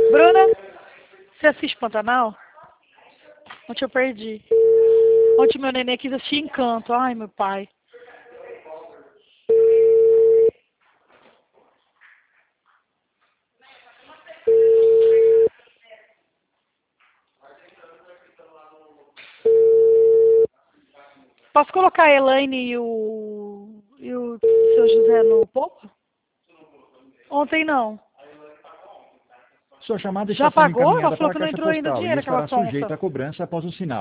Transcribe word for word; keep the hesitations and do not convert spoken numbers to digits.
Bruna, você assiste Pantanal? Ontem eu perdi. Ontem meu neném quis assistir Encanto. Ai, meu pai. Posso colocar a Elaine e o, e o seu José no pouco? Ontem não. Sua chamada está Já sendo pagou? Ela encaminhada falou para a que não Caixa entrou ainda Postal e dinheiro, aquela estará sujeita sonsa. à cobrança após o sinal.